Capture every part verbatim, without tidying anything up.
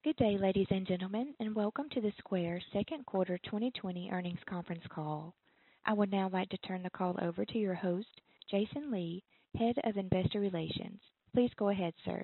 Good day, ladies and gentlemen, and welcome to the Square second quarter twenty twenty earnings conference call. I would now like to turn the call over to your host, Jason Lee, Head of Investor Relations. Please go ahead, sir.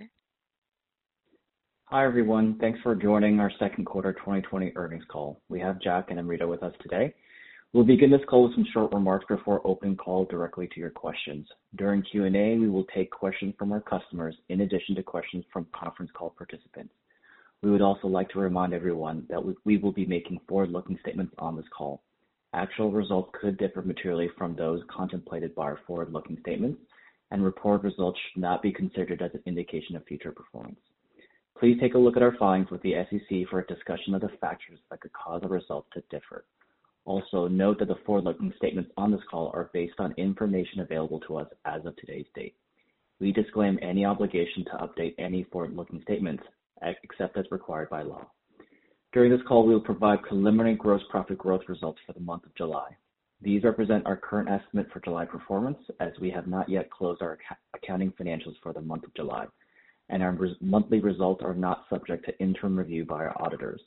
Hi, everyone. Thanks for joining our second quarter twenty twenty earnings call. We have Jack and Amrita with us today. We'll begin this call with some short remarks before opening call directly to your questions. During Q and A, we will take questions from our customers in addition to questions from conference call participants. We would also like to remind everyone that we will be making forward-looking statements on this call. Actual results could differ materially from those contemplated by our forward-looking statements, and reported results should not be considered as an indication of future performance. Please take a look at our filings with the S E C for a discussion of the factors that could cause the results to differ. Also, note that the forward-looking statements on this call are based on information available to us as of today's date. We disclaim any obligation to update any forward-looking statements, except as required by law. During this call, we will provide preliminary gross profit growth results for the month of July. These represent our current estimate for July performance, as we have not yet closed our accounting financials for the month of July, and our monthly results are not subject to interim review by our auditors.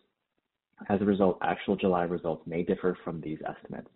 As a result, actual July results may differ from these estimates.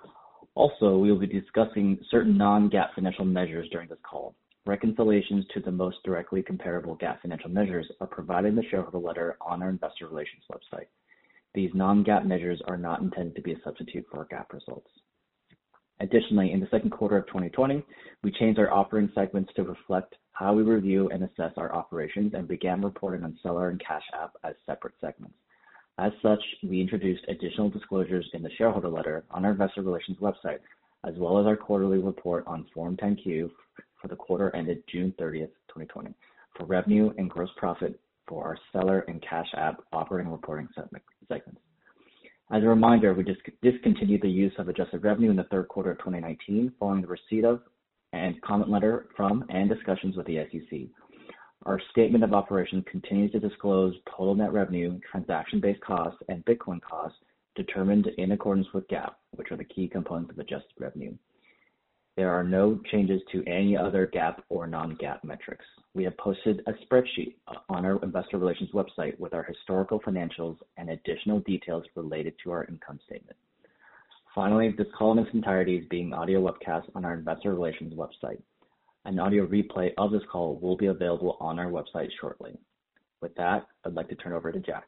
Also, we will be discussing certain non-GAAP financial measures during this call. Reconciliations to the most directly comparable GAAP financial measures are provided in the shareholder letter on our investor relations website. These non-GAAP measures are not intended to be a substitute for our GAAP results. Additionally, in the second quarter of twenty twenty, we changed our operating segments to reflect how we review and assess our operations and began reporting on Seller and Cash App as separate segments. As such, we introduced additional disclosures in the shareholder letter on our investor relations website, as well as our quarterly report on Form ten Q for the quarter ended June thirtieth, twenty twenty, for revenue and gross profit for our Seller and Cash App operating reporting segments. As a reminder, we dis- discontinued the use of adjusted revenue in the third quarter of twenty nineteen following the receipt of and comment letter from and discussions with the S E C. Our statement of operations continues to disclose total net revenue, transaction-based costs, and Bitcoin costs determined in accordance with GAAP, which are the key components of adjusted revenue. There are no changes to any other GAAP or non-GAAP metrics. We have posted a spreadsheet on our investor relations website with our historical financials and additional details related to our income statement. Finally, this call in its entirety is being audio webcast on our investor relations website. An audio replay of this call will be available on our website shortly. With that, I'd like to turn over to Jack.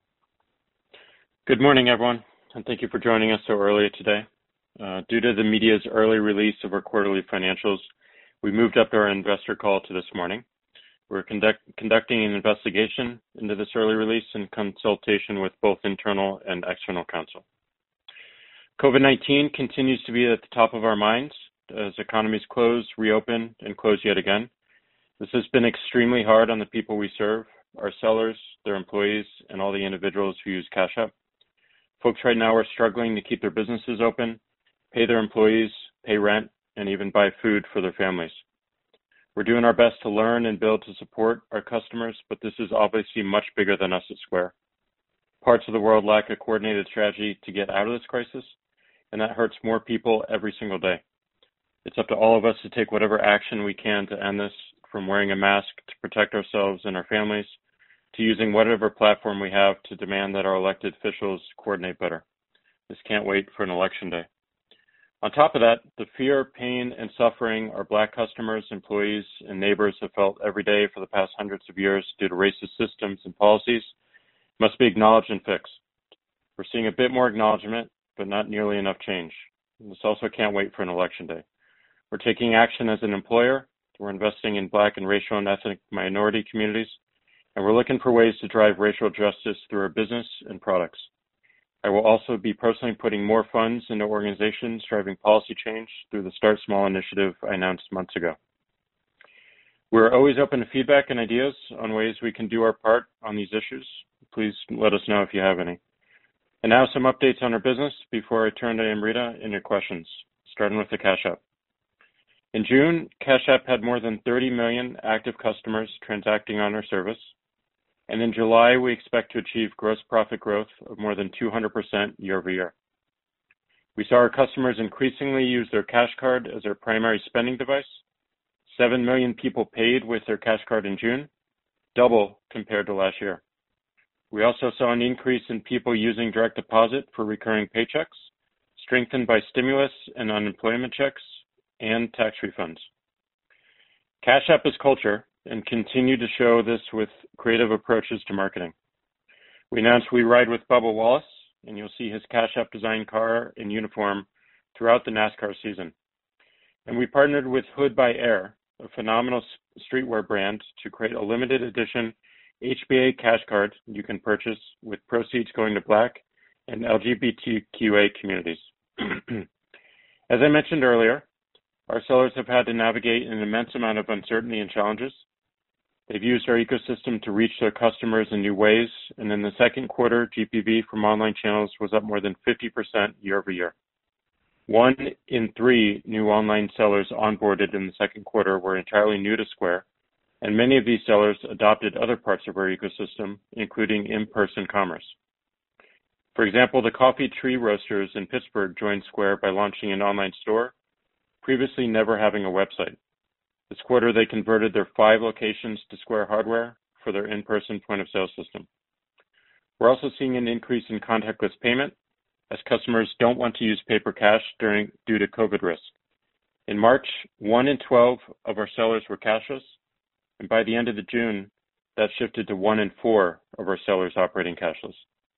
Good morning, everyone, and thank you for joining us so early today. Uh, due to the media's early release of our quarterly financials, we moved up our investor call to this morning. We're conduct, conducting an investigation into this early release in consultation with both internal and external counsel. COVID nineteen continues to be at the top of our minds as economies close, reopen, and close yet again. This has been extremely hard on the people we serve, our sellers, their employees, and all the individuals who use Cash App. Folks right now are struggling to keep their businesses open, pay their employees, pay rent, and even buy food for their families. We're doing our best to learn and build to support our customers, but this is obviously much bigger than us at Square. Parts of the world lack a coordinated strategy to get out of this crisis, and that hurts more people every single day. It's up to all of us to take whatever action we can to end this, from wearing a mask to protect ourselves and our families, to using whatever platform we have to demand that our elected officials coordinate better. This can't wait for an election day. On top of that, the fear, pain, and suffering our Black customers, employees, and neighbors have felt every day for the past hundreds of years due to racist systems and policies must be acknowledged and fixed. We're seeing a bit more acknowledgement, but not nearly enough change. This also can't wait for an election day. We're taking action as an employer. We're investing in Black and racial and ethnic minority communities, and we're looking for ways to drive racial justice through our business and products. I will also be personally putting more funds into organizations driving policy change through the Start Small initiative I announced months ago. We're always open to feedback and ideas on ways we can do our part on these issues. Please let us know if you have any. And now some updates on our business before I turn to Amrita and your questions, starting with the Cash App. In June, Cash App had more than thirty million active customers transacting on our service. And in July, we expect to achieve gross profit growth of more than two hundred percent year over year. We saw our customers increasingly use their Cash Card as their primary spending device. Seven million people paid with their Cash Card in June, double compared to last year. We also saw an increase in people using direct deposit for recurring paychecks, strengthened by stimulus and unemployment checks and tax refunds. Cash App is culture and continue to show this with creative approaches to marketing. We announced We Ride with Bubba Wallace, and you'll see his Cash App designed car and uniform throughout the NASCAR season. And we partnered with Hood by Air, a phenomenal streetwear brand, to create a limited edition H B A cash card you can purchase with proceeds going to Black and L G B T Q A communities. As I mentioned earlier, our sellers have had to navigate an immense amount of uncertainty and challenges. They've used our ecosystem to reach their customers in new ways, and in the second quarter, G P V from online channels was up more than fifty percent year over year. One in three new online sellers onboarded in the second quarter were entirely new to Square, and many of these sellers adopted other parts of our ecosystem, including in-person commerce. For example, the Coffee Tree Roasters in Pittsburgh joined Square by launching an online store, previously never having a website. This quarter, they converted their five locations to Square hardware for their in-person point-of-sale system. We're also seeing an increase in contactless payment, as customers don't want to use paper cash during due to COVID risk. In March, one in twelve of our sellers were cashless, and by the end of the June, that shifted to one in four of our sellers operating cashless.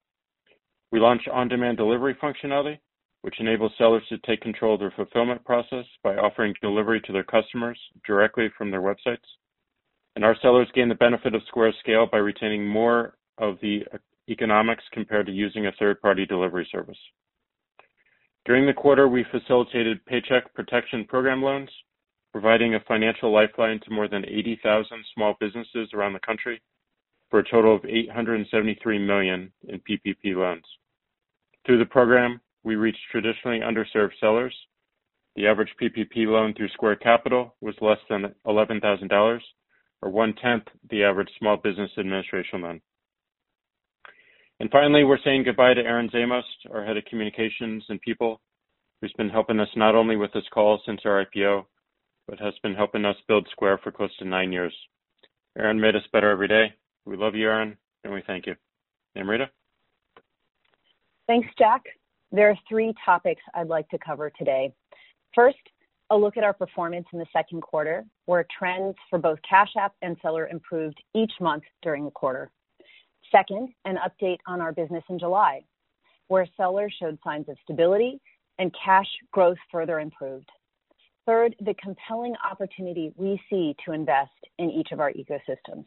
We launched on-demand delivery functionality, which enables sellers to take control of their fulfillment process by offering delivery to their customers directly from their websites. And our sellers gain the benefit of Square's scale by retaining more of the economics compared to using a third-party delivery service. During the quarter, we facilitated Paycheck Protection Program loans, providing a financial lifeline to more than eighty thousand small businesses around the country for a total of eight hundred seventy-three million dollars in P P P loans. Through the program, we reached traditionally underserved sellers. The average P P P loan through Square Capital was less than eleven thousand dollars, or one-tenth the average Small Business Administration loan. And finally, we're saying goodbye to Aaron Zamos, our head of communications and people, who's been helping us not only with this call since our I P O, but has been helping us build Square for close to nine years. Aaron made us better every day. We love you, Aaron, and we thank you. Amrita? Thanks, Jack. There are three topics I'd like to cover today. First, a look at our performance in the second quarter, where trends for both Cash App and Seller improved each month during the quarter. Second, an update on our business in July, where Seller showed signs of stability and cash growth further improved. Third, the compelling opportunity we see to invest in each of our ecosystems.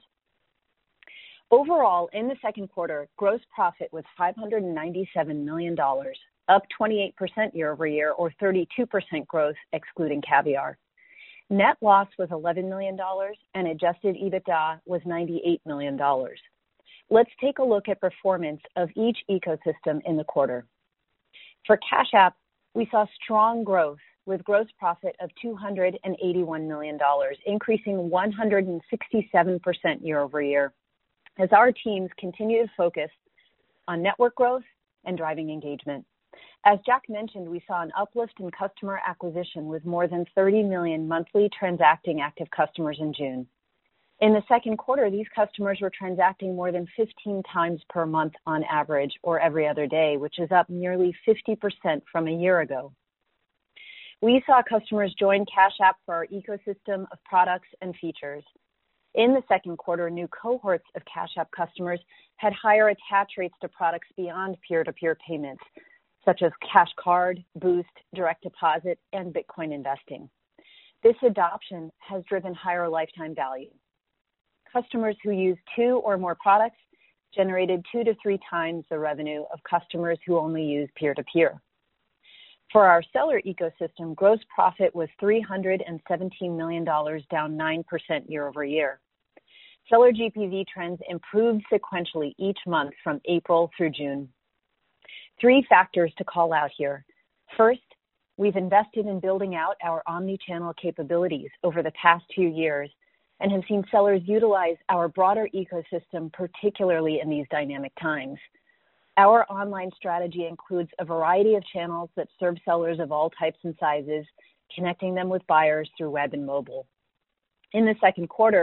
Overall, in the second quarter, gross profit was five hundred ninety-seven million dollars, up twenty-eight percent year over year, or thirty-two percent growth excluding Caviar. Net loss was eleven million dollars, and adjusted EBITDA was ninety-eight million dollars. Let's take a look at performance of each ecosystem in the quarter. For Cash App, we saw strong growth with gross profit of two hundred eighty-one million dollars, increasing one hundred sixty-seven percent year over year, as our teams continue to focus on network growth and driving engagement. As Jack mentioned, we saw an uplift in customer acquisition with more than thirty million monthly transacting active customers in June. In the second quarter, these customers were transacting more than fifteen times per month on average, or every other day, which is up nearly fifty percent from a year ago. We saw customers join Cash App for our ecosystem of products and features. In the second quarter, new cohorts of Cash App customers had higher attach rates to products beyond peer-to-peer payments, such as Cash Card, Boost, Direct Deposit, and Bitcoin investing. This adoption has driven higher lifetime value. Customers who use two or more products generated two to three times the revenue of customers who only use peer-to-peer. For our seller ecosystem, gross profit was three hundred seventeen million dollars, down nine percent year over year. Seller G P V trends improved sequentially each month from April through June. Three factors to call out here. First, we've invested in building out our omni-channel capabilities over the past two years and have seen sellers utilize our broader ecosystem, particularly in these dynamic times. Our online strategy includes a variety of channels that serve sellers of all types and sizes, connecting them with buyers through web and mobile. In the second quarter,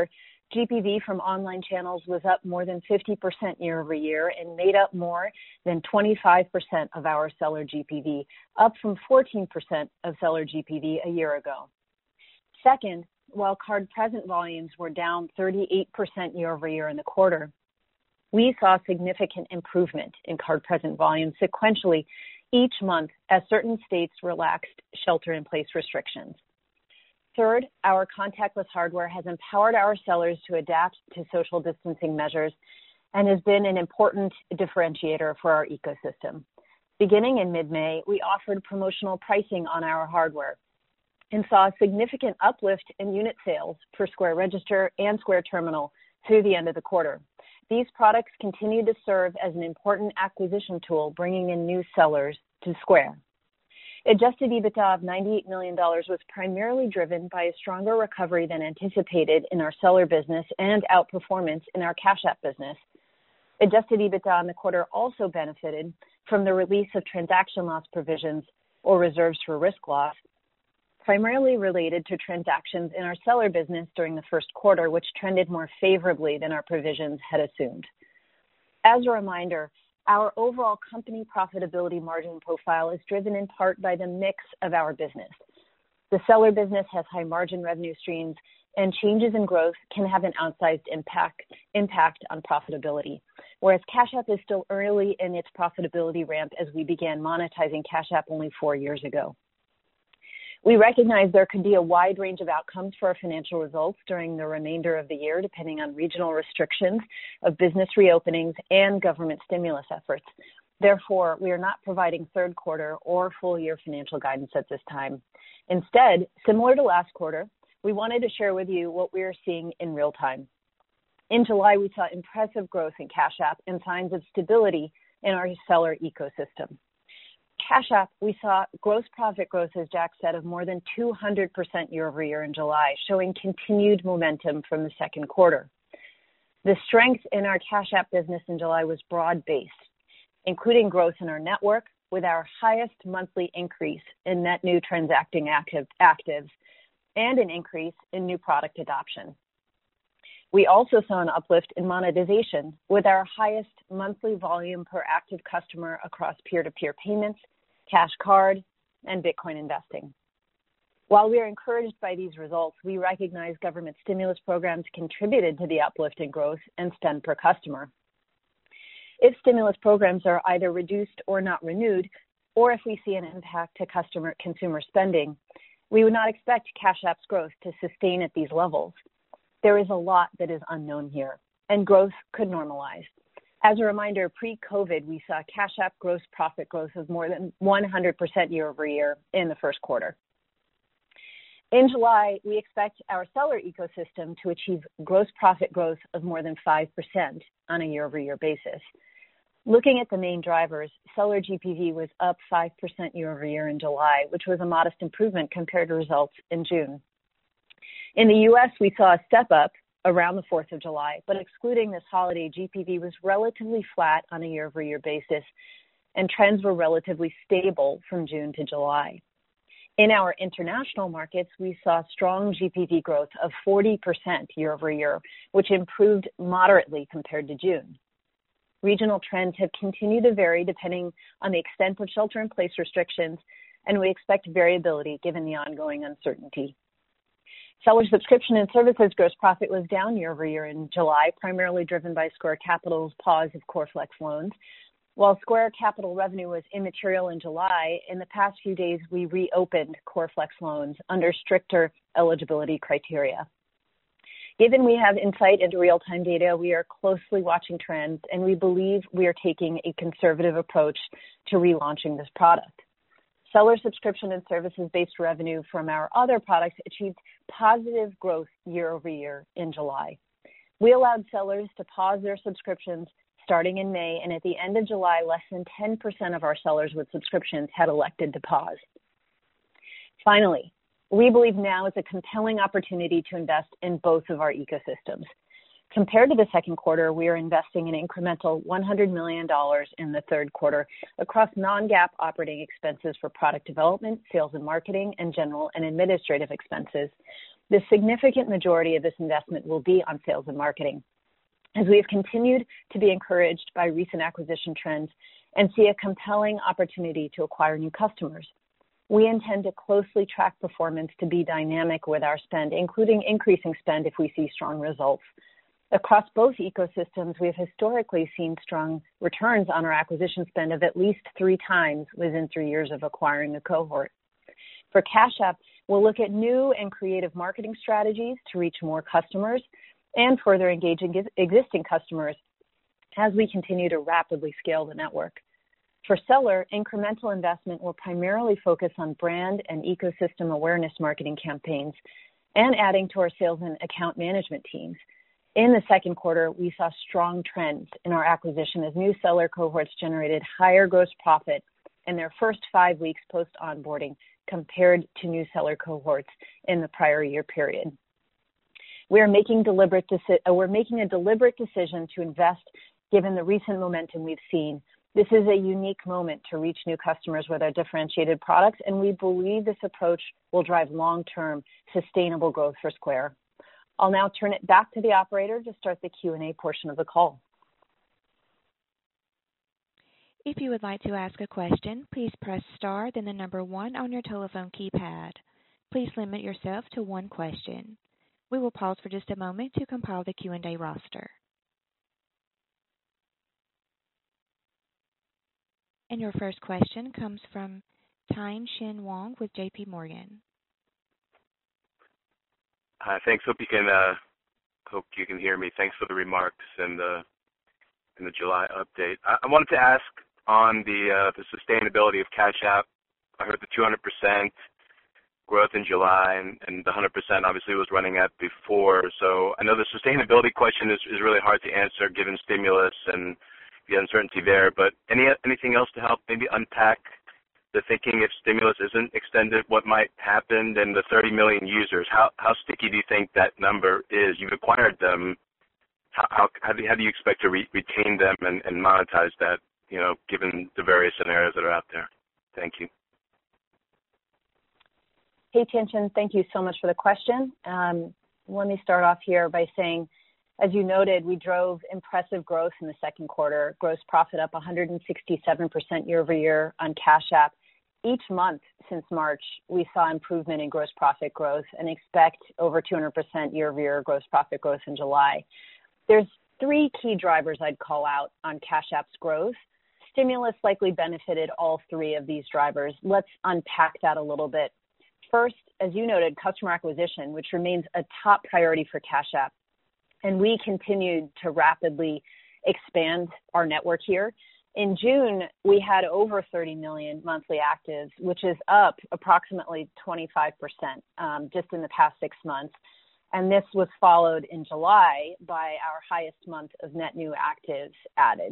G P V from online channels was up more than fifty percent year over year and made up more than twenty-five percent of our seller G P V, up from fourteen percent of seller G P V a year ago. Second, while card present volumes were down thirty-eight percent year over year in the quarter, we saw significant improvement in card present volumes sequentially each month as certain states relaxed shelter-in-place restrictions. Third, our contactless hardware has empowered our sellers to adapt to social distancing measures and has been an important differentiator for our ecosystem. Beginning in mid-May, we offered promotional pricing on our hardware and saw a significant uplift in unit sales for Square Register and Square Terminal through the end of the quarter. These products continue to serve as an important acquisition tool, bringing in new sellers to Square. Adjusted EBITDA of ninety-eight million dollars was primarily driven by a stronger recovery than anticipated in our seller business and outperformance in our Cash App business. Adjusted EBITDA in the quarter also benefited from the release of transaction loss provisions or reserves for risk loss, primarily related to transactions in our seller business during the first quarter, which trended more favorably than our provisions had assumed. As a reminder, our overall company profitability margin profile is driven in part by the mix of our business. The seller business has high margin revenue streams, and changes in growth can have an outsized impact, impact on profitability, whereas Cash App is still early in its profitability ramp as we began monetizing Cash App only four years ago. We recognize there could be a wide range of outcomes for our financial results during the remainder of the year, depending on regional restrictions of business reopenings and government stimulus efforts. Therefore, we are not providing third quarter or full year financial guidance at this time. Instead, similar to last quarter, we wanted to share with you what we are seeing in real time. In July, we saw impressive growth in Cash App and signs of stability in our seller ecosystem. Cash App, we saw gross profit growth, as Jack said, of more than two hundred percent year over year in July, showing continued momentum from the second quarter. The strength in our Cash App business in July was broad-based, including growth in our network with our highest monthly increase in net new transacting active, actives and an increase in new product adoption. We also saw an uplift in monetization with our highest monthly volume per active customer across peer-to-peer payments, Cash Card, and Bitcoin investing. While we are encouraged by these results, we recognize government stimulus programs contributed to the uplift in growth and spend per customer. If stimulus programs are either reduced or not renewed, or if we see an impact to customer consumer spending, we would not expect Cash App's growth to sustain at these levels. There is a lot that is unknown here, and growth could normalize. As a reminder, pre-COVID, we saw Cash App gross profit growth of more than one hundred percent year over year in the first quarter. In July, we expect our seller ecosystem to achieve gross profit growth of more than five percent on a year over year basis. Looking at the main drivers, seller G P V was up five percent year over year in July, which was a modest improvement compared to results in June. In the U S, we saw a step up around the fourth of July, but excluding this holiday, G P V was relatively flat on a year-over-year basis, and trends were relatively stable from June to July. In our international markets, we saw strong G P V growth of forty percent year over year, which improved moderately compared to June. Regional trends have continued to vary depending on the extent of shelter-in-place restrictions, and we expect variability given the ongoing uncertainty. Seller subscription and services gross profit was down year over year in July, primarily driven by Square Capital's pause of CoreFlex loans. While Square Capital revenue was immaterial in July, in the past few days we reopened CoreFlex loans under stricter eligibility criteria. Given we have insight into real-time data, we are closely watching trends, and we believe we are taking a conservative approach to relaunching this product. Seller subscription and services-based revenue from our other products achieved positive growth year over year in July. We allowed sellers to pause their subscriptions starting in May, and at the end of July, less than ten percent of our sellers with subscriptions had elected to pause. Finally, we believe now is a compelling opportunity to invest in both of our ecosystems. Compared to the second quarter, we are investing an incremental one hundred million dollars in the third quarter across non-GAAP operating expenses for product development, sales and marketing, and general and administrative expenses. The significant majority of this investment will be on sales and marketing, as we have continued to be encouraged by recent acquisition trends and see a compelling opportunity to acquire new customers. We intend to closely track performance to be dynamic with our spend, including increasing spend if we see strong results. Across both ecosystems, we have historically seen strong returns on our acquisition spend of at least three times within three years of acquiring a cohort. For Cash App, we'll look at new and creative marketing strategies to reach more customers and further engage existing customers as we continue to rapidly scale the network. For Seller, incremental investment will primarily focus on brand and ecosystem awareness marketing campaigns and adding to our sales and account management teams. In the second quarter, we saw strong trends in our acquisition as new seller cohorts generated higher gross profit in their first five weeks post-onboarding compared to new seller cohorts in the prior year period. We are making deliberate deci- we're making a deliberate decision to invest given the recent momentum we've seen. This is a unique moment to reach new customers with our differentiated products, and we believe this approach will drive long-term sustainable growth for Square. I'll now turn it back to the operator to start the Q and A portion of the call. If you would like to ask a question, please press star, then the number one on your telephone keypad. Please limit yourself to one question. We will pause for just a moment to compile the Q and A roster. And your first question comes from Tien-Tsin Huang with J P Morgan. Hi, thanks. Hope you can uh, hope you can hear me. Thanks for the remarks and the in the July update. I, I wanted to ask on the uh, the sustainability of Cash App. I heard the two hundred percent growth in July, and, and the one hundred percent obviously was running at before. So I know the sustainability question is, is really hard to answer given stimulus and the uncertainty there, but any anything else to help maybe unpack the thinking if stimulus isn't extended, what might happen? And the thirty million users, how how sticky do you think that number is? You've acquired them. How how, how, do, you, how do you expect to re- retain them and, and monetize that, you know, given the various scenarios that are out there? Thank you. Hey, Tien-Tsin, thank you so much for the question. Um, let me start off here by saying, as you noted, we drove impressive growth in the second quarter, gross profit up one hundred sixty-seven percent year over year on Cash App. Each month since March, we saw improvement in gross profit growth and expect over two hundred percent year over year gross profit growth in July. There's three key drivers I'd call out on Cash App's growth. Stimulus likely benefited all three of these drivers. Let's unpack that a little bit. First, as you noted, customer acquisition, which remains a top priority for Cash App. And we continued to rapidly expand our network here. In June, we had over thirty million monthly actives, which is up approximately twenty-five percent um, just in the past six months. And this was followed in July by our highest month of net new actives added.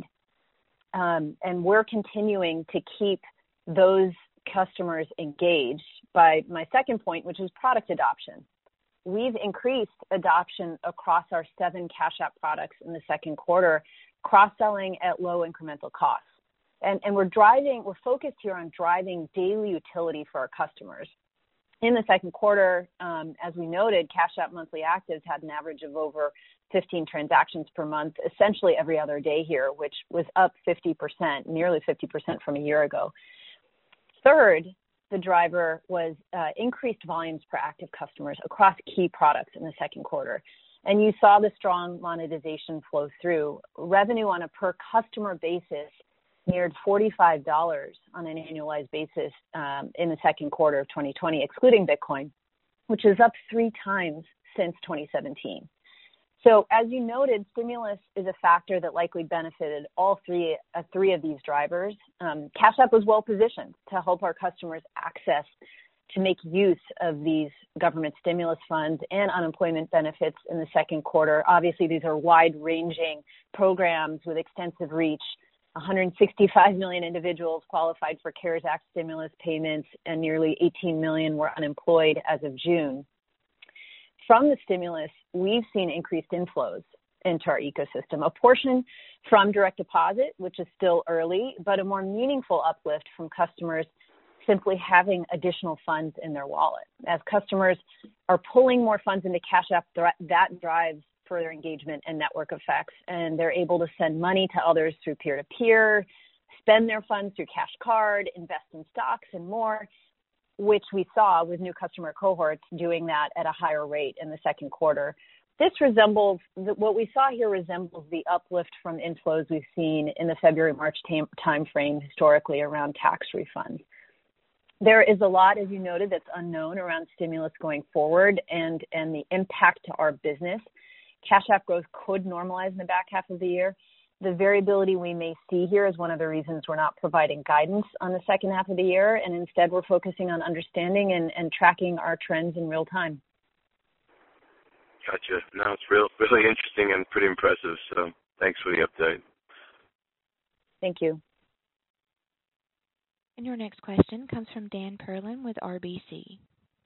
Um, and we're continuing to keep those customers engaged by my second point, which is product adoption. We've increased adoption across our seven Cash App products in the second quarter, cross-selling at low incremental costs. And, and we're driving, we're focused here on driving daily utility for our customers. In the second quarter, um, as we noted, Cash App monthly actives had an average of over fifteen transactions per month, essentially every other day here, which was up fifty percent, nearly fifty percent from a year ago. Third, the driver was uh, increased volumes per active customers across key products in the second quarter. And you saw the strong monetization flow through. Revenue on a per customer basis neared forty-five dollars on an annualized basis um, in the second quarter of twenty twenty, excluding Bitcoin, which is up three times since twenty seventeen. So as you noted, stimulus is a factor that likely benefited all three, uh, three of these drivers. Um, Cash App was well positioned to help our customers access to make use of these government stimulus funds and unemployment benefits in the second quarter. Obviously, these are wide-ranging programs with extensive reach. one hundred sixty-five million individuals qualified for CARES Act stimulus payments, and nearly eighteen million were unemployed as of June. From the stimulus, we've seen increased inflows into our ecosystem, a portion from direct deposit, which is still early, but a more meaningful uplift from customers simply having additional funds in their wallet. As customers are pulling more funds into Cash App, that drives further engagement and network effects, and they're able to send money to others through peer-to-peer, spend their funds through Cash Card, invest in stocks, and more, which we saw with new customer cohorts doing that at a higher rate in the second quarter. This resembles, what we saw here resembles the uplift from inflows we've seen in the February-March time frame historically around tax refunds. There is a lot, as you noted, that's unknown around stimulus going forward and, and the impact to our business. Cash App growth could normalize in the back half of the year. The variability we may see here is one of the reasons we're not providing guidance on the second half of the year, and instead we're focusing on understanding and, and tracking our trends in real time. Gotcha. No, it's real, really interesting and pretty impressive, so thanks for the update. Thank you. And your next question comes from Dan Perlin with R B C.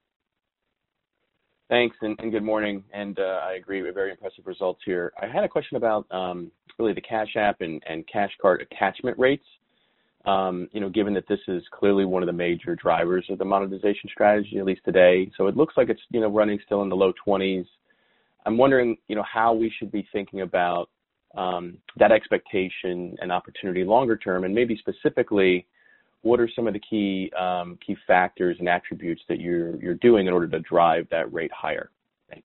Thanks, and, and good morning. And uh, I agree with very impressive results here. I had a question about um, really the Cash App and, and Cash Card attachment rates. Um, you know, given that this is clearly one of the major drivers of the monetization strategy, at least today. So it looks like it's, you know, running still in the low twenties. I'm wondering, you know, how we should be thinking about um, that expectation and opportunity longer term, and maybe specifically, what are some of the key um, key factors and attributes that you're you're doing in order to drive that rate higher? Thanks.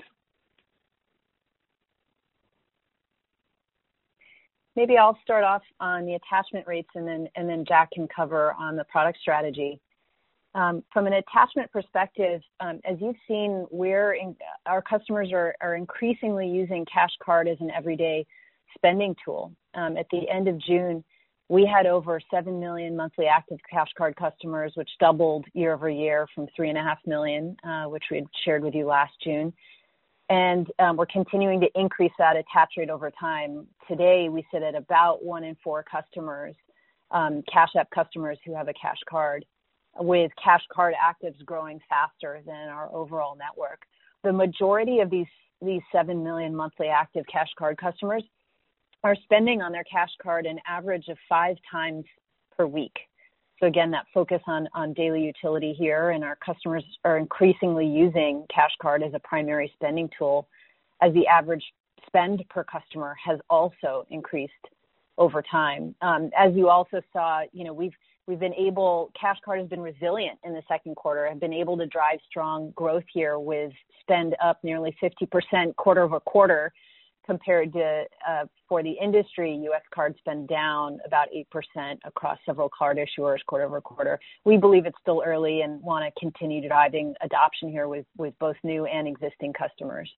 Maybe I'll start off on the attachment rates, and then and then Jack can cover on the product strategy. Um, from an attachment perspective, um, as you've seen, we're in, our customers are, are increasingly using Cash Card as an everyday spending tool. Um, at the end of June, we had over seven million monthly active Cash Card customers, which doubled year over year from three point five million, uh, which we had shared with you last June. And um, we're continuing to increase that attach rate over time. Today, we sit at about one in four customers, um, Cash App customers who have a Cash Card, with Cash Card actives growing faster than our overall network. The majority of these, these seven million monthly active Cash Card customers are spending on their Cash Card an average of five times per week. So again, that focus on, on daily utility here, and our customers are increasingly using Cash Card as a primary spending tool, as the average spend per customer has also increased over time. Um, as you also saw, you know, we've We've been able, Cash Card has been resilient in the second quarter, have been able to drive strong growth here with spend up nearly fifty percent quarter over quarter compared to, uh, for the industry, U S card spend down about eight percent across several card issuers quarter over quarter. We believe it's still early and want to continue driving adoption here with, with both new and existing customers.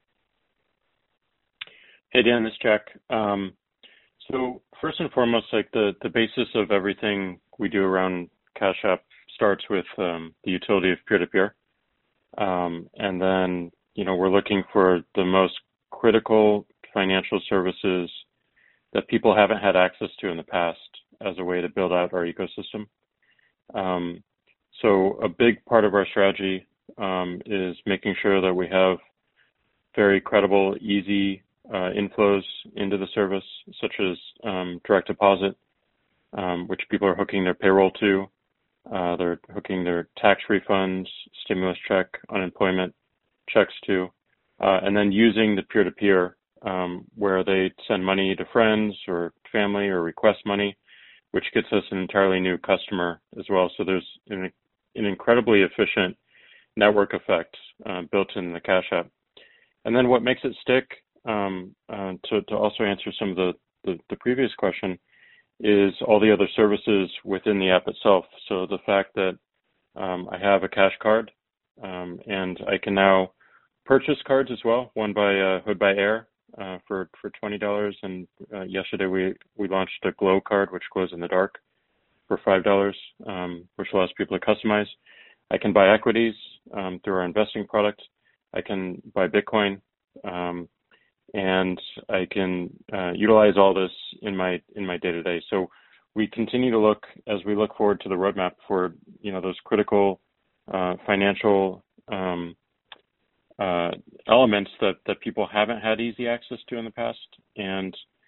Hey, Dan, this is Jack. Um, so first and foremost, like the, the basis of everything we do around Cash App starts with um, the utility of peer-to-peer. Um, and then, you know, we're looking for the most critical financial services that people haven't had access to in the past as a way to build out our ecosystem. Um, so a big part of our strategy um, is making sure that we have very credible, easy uh, inflows into the service, such as um, direct deposit, Um, which people are hooking their payroll to. Uh, they're hooking their tax refunds, stimulus check, unemployment checks to, uh, and then using the peer-to-peer um, where they send money to friends or family or request money, which gets us an entirely new customer as well. So there's an, an incredibly efficient network effect uh, built in the Cash App. And then what makes it stick, um, uh, to, to also answer some of the, the, the previous question, is all the other services within the app itself. So the fact that um, I have a Cash Card um, and I can now purchase cards as well, one by uh, Hood by Air uh, for, for twenty dollars. And uh, yesterday we, we launched a Glow card, which glows in the dark, for five dollars, um, which allows people to customize. I can buy equities um, through our investing product. I can buy Bitcoin. Um, and I can uh, utilize all this in my in my day-to-day. So we continue to look, as we look forward to the roadmap, for you know those critical uh, financial um, uh, elements that, that people haven't had easy access to in the past, and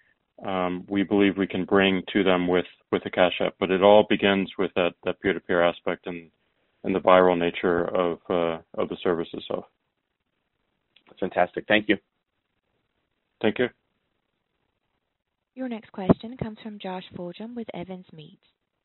um, we believe we can bring to them with, with the Cash App. But it all begins with that, that peer-to-peer aspect and, and the viral nature of, uh, of the service itself. That's fantastic. Thank you. Thank you. Your next question comes from Josh Fulgham with Evans Meats.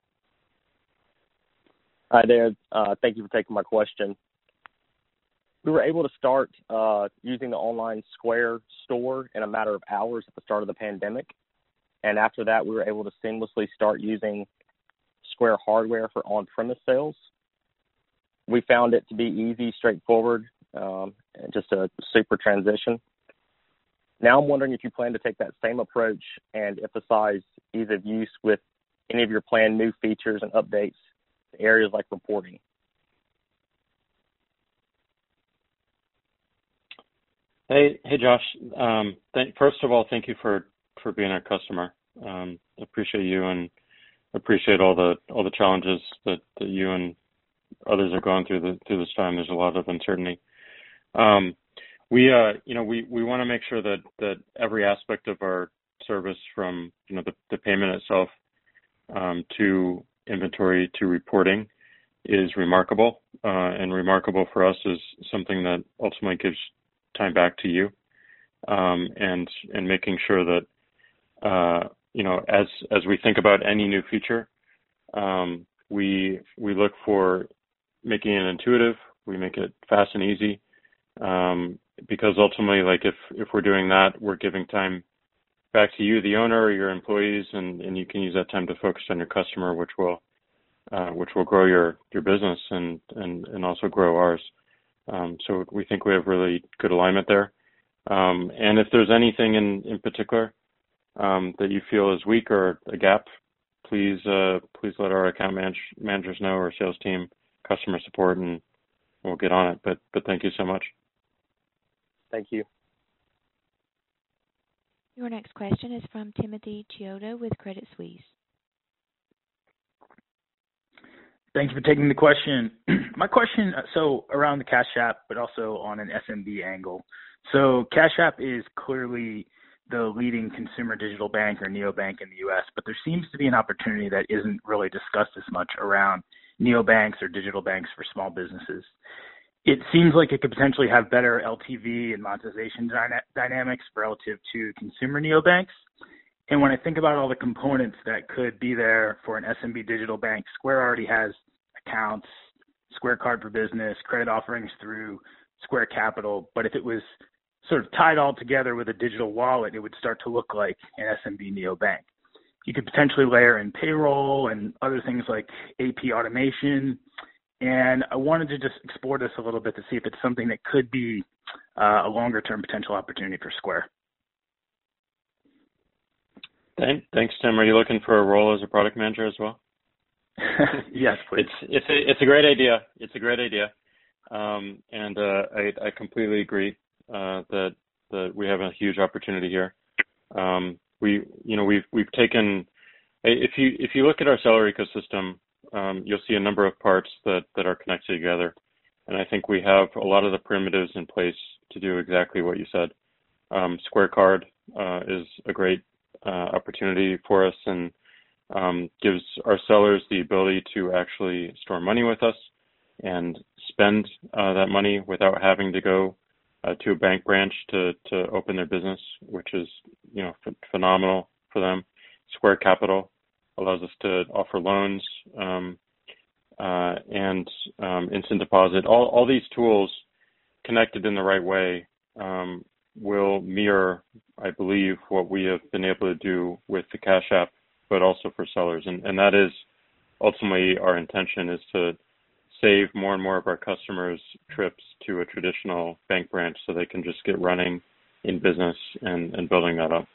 Hi there. Uh, thank you for taking my question. We were able to start uh, using the online Square store in a matter of hours at the start of the pandemic. And after that, we were able to seamlessly start using Square hardware for on-premise sales. We found it to be easy, straightforward, um, and just a super transition. Now I'm wondering if you plan to take that same approach and emphasize ease of use with any of your planned new features and updates to areas like reporting. Hey, hey, Josh. Um, th- first of all, thank you for, for being our customer. Um, appreciate you and appreciate all the all the challenges that, that you and others are going through the, through this time. There's a lot of uncertainty. Um, we, uh, you know, we, we want to make sure that, that every aspect of our service, from you know the, the payment itself um, to inventory to reporting, is remarkable. Uh, and remarkable for us is something that ultimately gives time back to you, um, and and making sure that uh, you know as as we think about any new feature, um, we we look for making it intuitive. We make it fast and easy, um, because ultimately, like if if we're doing that, we're giving time back to you, the owner, or your employees, and, and you can use that time to focus on your customer, which will uh, which will grow your your business and and and also grow ours. Um, so we think we have really good alignment there. Um, and if there's anything in, in particular um, that you feel is weak or a gap, please uh, please let our account manage, managers know, or sales team, customer support, and we'll get on it. But but thank you so much. Thank you. Your next question is from Timothy Chiodo with Credit Suisse. Thank you for taking the question. My question, so around the Cash App, but also on an S M B angle. So Cash App is clearly the leading consumer digital bank or neobank in the U S, but there seems to be an opportunity that isn't really discussed as much around neobanks or digital banks for small businesses. It seems like it could potentially have better L T V and monetization dyna- dynamics relative to consumer neobanks. And when I think about all the components that could be there for an S M B digital bank, Square already has accounts, Square Card for Business, credit offerings through Square Capital. But if it was sort of tied all together with a digital wallet, it would start to look like an S M B neobank. You could potentially layer in payroll and other things like A P automation. And I wanted to just explore this a little bit to see if it's something that could be uh, a longer-term potential opportunity for Square. Thanks, Tim. Are you looking for a role as a product manager as well? Yes, please. It's it's a it's a great idea. It's a great idea, um, and uh, I I completely agree uh, that that we have a huge opportunity here. Um, we you know we've we've taken if you if you look at our seller ecosystem, um, you'll see a number of parts that that are connected together, and I think we have a lot of the primitives in place to do exactly what you said. Um, Square Card uh, is a great Uh, opportunity for us, and um, gives our sellers the ability to actually store money with us and spend uh, that money without having to go uh, to a bank branch to, to open their business, which is you know ph- phenomenal for them. Square Capital allows us to offer loans um, uh, and um, instant deposit. All all these tools connected in the right way um, will mirror, I believe, what we have been able to do with the Cash App, but also for sellers. And, and that is ultimately our intention, is to save more and more of our customers' trips to a traditional bank branch so they can just get running in business and, and building that up.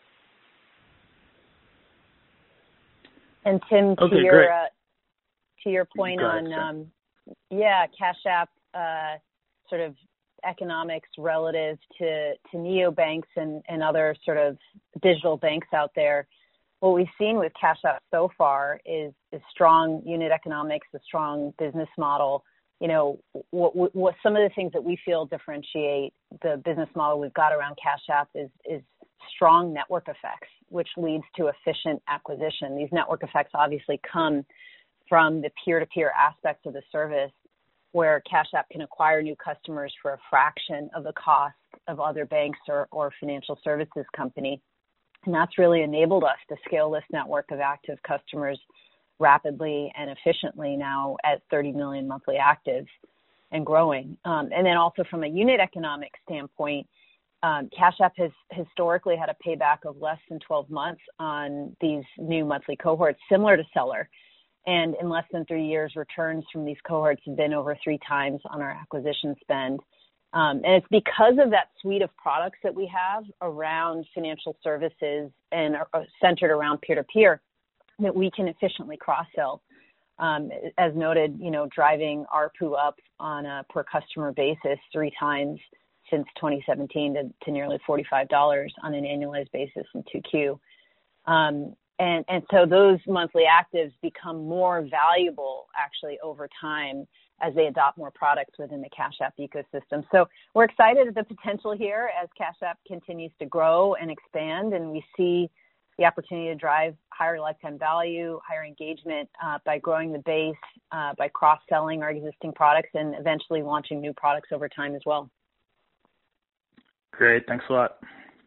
And Tim, to okay, your uh, to your point ahead, on, um, yeah, Cash App uh, sort of economics relative to, to neobanks and, and other sort of digital banks out there, what we've seen with Cash App so far is, is strong unit economics, a strong business model. You know, what, what some of the things that we feel differentiate the business model we've got around Cash App is, is strong network effects, which leads to efficient acquisition. These network effects obviously come from the peer-to-peer aspects of the service, where Cash App can acquire new customers for a fraction of the cost of other banks or, or financial services company. And that's really enabled us to scale this network of active customers rapidly and efficiently, now at thirty million monthly actives and growing. Um, and then also from a unit economic standpoint, um, Cash App has historically had a payback of less than twelve months on these new monthly cohorts, similar to Seller. And in less than three years, returns from these cohorts have been over three times on our acquisition spend. Um, and it's because of that suite of products that we have around financial services and are centered around peer-to-peer that we can efficiently cross-sell. Um, as noted, you know, driving A R P U up on a per customer basis three times since twenty seventeen to, to nearly forty-five dollars on an annualized basis in two Q. Um, and, and so those monthly actives become more valuable actually over time as they adopt more products within the Cash App ecosystem. So we're excited at the potential here as Cash App continues to grow and expand, and we see the opportunity to drive higher lifetime value, higher engagement uh, by growing the base, uh, by cross-selling our existing products, and eventually launching new products over time as well. Great. Thanks a lot.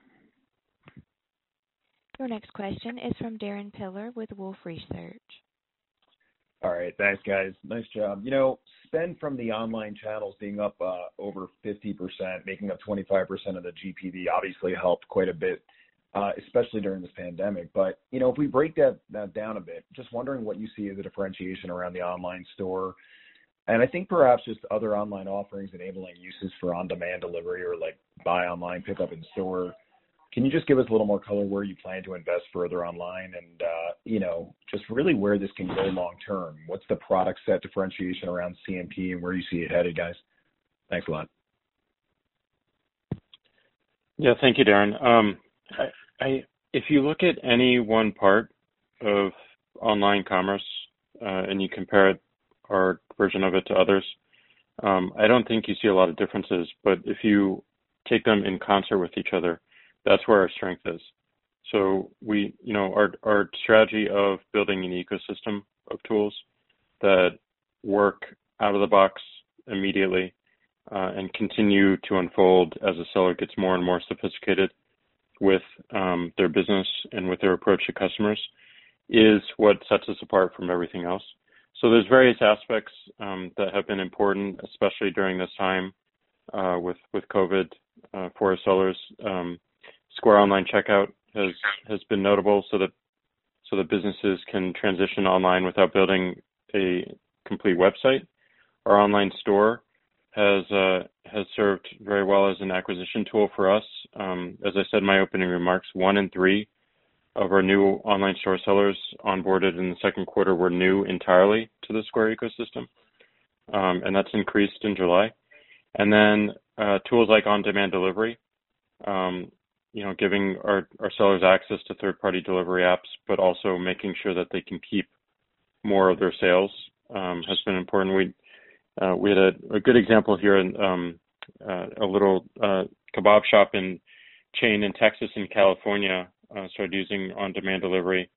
Your next question is from Darrin Peller with Wolfe Research. All right. Thanks, guys. Nice job. You know, spend from the online channels being up uh, over fifty percent, making up twenty-five percent of the G P V obviously helped quite a bit, uh, especially during this pandemic. But, you know, if we break that, that down a bit, just wondering what you see as a differentiation around the online store. And I think perhaps just other online offerings enabling uses for on-demand delivery or like buy online, pick up in store. Can you just give us a little more color where you plan to invest further online and, uh, you know, just really where this can go long term? What's the product set differentiation around C M P and where you see it headed, guys? Thanks a lot. Yeah, thank you, Darrin. Um, I, I, if you look at any one part of online commerce uh, and you compare it, our version of it to others, um, I don't think you see a lot of differences. But if you take them in concert with each other, that's where our strength is. So we, you know, our our strategy of building an ecosystem of tools that work out of the box immediately uh, and continue to unfold as a seller gets more and more sophisticated with um, their business and with their approach to customers is what sets us apart from everything else. So there's various aspects um, that have been important, especially during this time uh, with with COVID uh, for our sellers. Um, Square Online Checkout has has been notable, so that so that businesses can transition online without building a complete website. Our online store has uh, has served very well as an acquisition tool for us. Um, as I said in my opening remarks, one in three of our new online store sellers onboarded in the second quarter were new entirely to the Square ecosystem, um, and that's increased in July. And then uh, tools like on-demand delivery. Um, you know, giving our, our sellers access to third-party delivery apps, but also making sure that they can keep more of their sales um, has been important. We uh, we had a, a good example here in um, uh, a little uh, kebab shop in chain in Texas and California uh, started using on-demand delivery,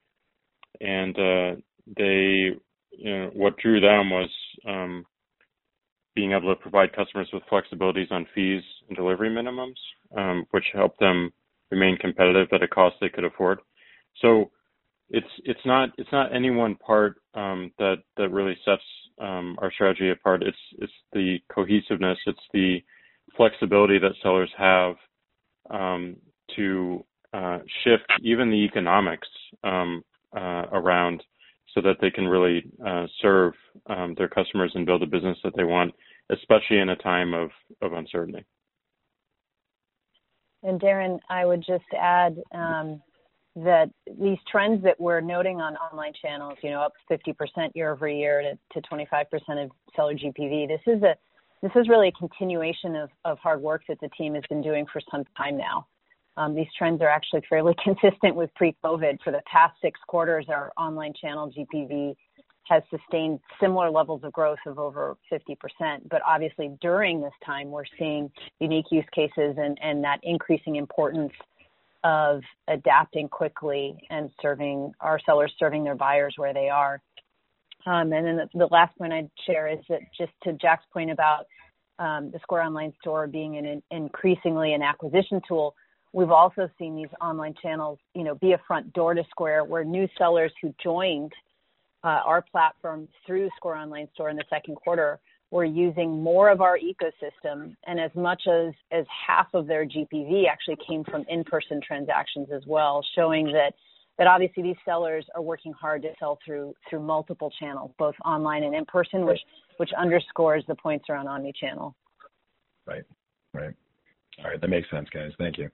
and uh, they, you know, what drew them was um, being able to provide customers with flexibilities on fees and delivery minimums, um, which helped them remain competitive at a cost they could afford. So it's it's not it's not any one part um, that that really sets um, our strategy apart. It's it's the cohesiveness. It's the flexibility that sellers have um, to uh, shift even the economics um, uh, around so that they can really uh, serve um, their customers and build a business that they want, especially in a time of, of uncertainty. And Darrin, I would just add um, that these trends that we're noting on online channels, you know, up fifty percent year over year to, to twenty-five percent of seller G P V, this is a this is really a continuation of, of hard work that the team has been doing for some time now. Um, these trends are actually fairly consistent with pre-COVID. For the past six quarters, our online channel G P V has sustained similar levels of growth of over fifty percent. But obviously during this time, we're seeing unique use cases and, and that increasing importance of adapting quickly and serving our sellers, serving their buyers where they are. Um, and then the, the last point I'd share is that just to Jack's point about um, the Square Online Store being an, an increasingly an acquisition tool, we've also seen these online channels, you know, be a front door to Square, where new sellers who joined uh, our platform through Square Online Store in the second quarter were using more of our ecosystem, and as much as, as half of their G P V actually came from in-person transactions as well, showing that that obviously these sellers are working hard to sell through through multiple channels, both online and in person, which which underscores the points around omnichannel. Right, right. All right, that makes sense, guys. Thank you.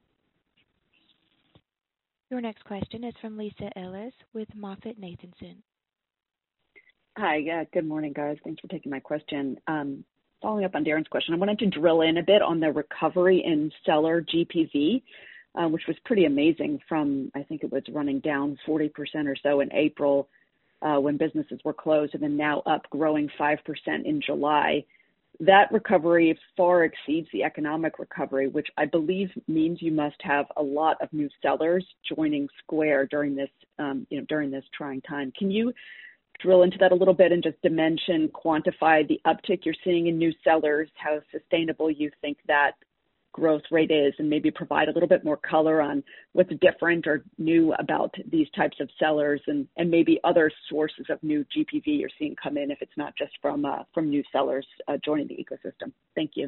Your next question is from Lisa Ellis with MoffettNathanson. Hi, yeah, good morning, guys. Thanks for taking my question. Um, following up on Darren's question, I wanted to drill in a bit on the recovery in seller G P V, uh, which was pretty amazing from, I think it was running down forty percent or so in April uh, when businesses were closed, and then now up growing five percent in July. That recovery far exceeds the economic recovery, which I believe means you must have a lot of new sellers joining Square during this, um, you know, during this trying time. Can you drill into that a little bit and just dimension, quantify the uptick you're seeing in new sellers, how sustainable you think that growth rate is, and maybe provide a little bit more color on what's different or new about these types of sellers, and, and maybe other sources of new G P V you're seeing come in if it's not just from uh, from new sellers uh, joining the ecosystem. Thank you.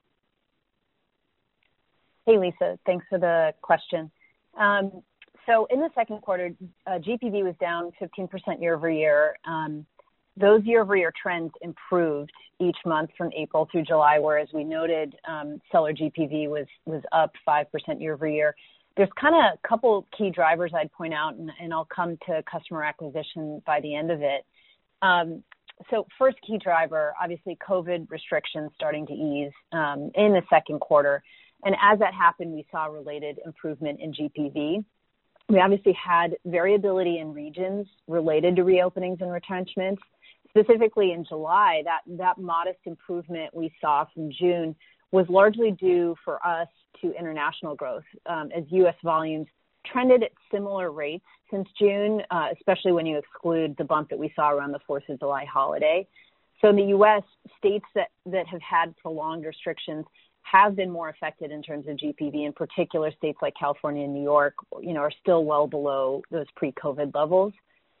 Hey, Lisa. Thanks for the question. Um, So in the second quarter, uh, G P V was down fifteen percent year over year. Um, those year over year trends improved each month from April through July, whereas we noted um, seller G P V was was up five percent year over year. There's kind of a couple key drivers I'd point out, and, and I'll come to customer acquisition by the end of it. Um, so first key driver, obviously COVID restrictions starting to ease um, in the second quarter. And as that happened, we saw related improvement in G P V. We obviously had variability in regions related to reopenings and retrenchments. Specifically in July, that, that modest improvement we saw from June was largely due for us to international growth, um, as U S volumes trended at similar rates since June, uh, especially when you exclude the bump that we saw around the fourth of July holiday. So in the U S, states that, that have had prolonged restrictions have been more affected in terms of G P V. In particular, states like California and New York, you know, are still well below those pre-COVID levels.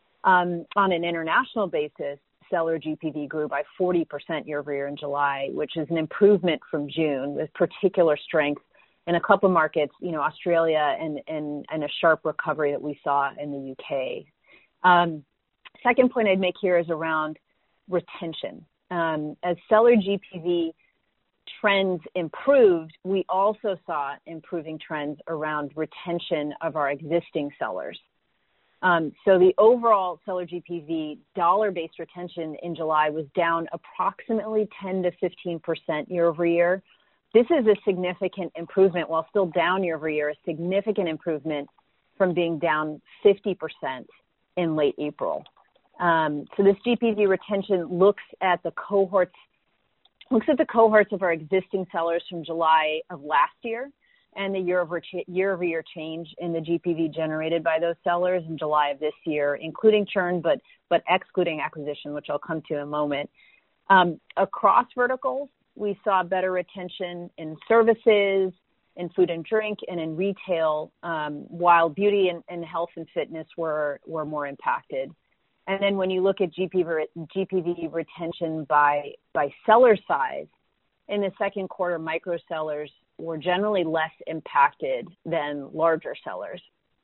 Um, on an international basis, seller G P V grew by forty percent year over year in July, which is an improvement from June, with particular strength in a couple markets, you know, Australia and, and, and a sharp recovery that we saw in the U K. Um, second point I'd make here is around retention. Um, as seller G P V trends improved, we also saw improving trends around retention of our existing sellers. Um, so the overall seller G P V dollar-based retention in July was down approximately ten to fifteen percent year over year. This is a significant improvement, while still down year over year, a significant improvement from being down fifty percent in late April. Um, so this G P V retention looks at the cohorts looks at the cohorts of our existing sellers from July of last year and the year-over-year year change in the G P V generated by those sellers in July of this year, including churn, but but excluding acquisition, which I'll come to in a moment. Um, across verticals, we saw better retention in services, in food and drink, and in retail, um, while beauty and, and health and fitness were, were more impacted. And then when you look at G P V, G P V retention by, by seller size, in the second quarter, micro sellers were generally less impacted than larger sellers.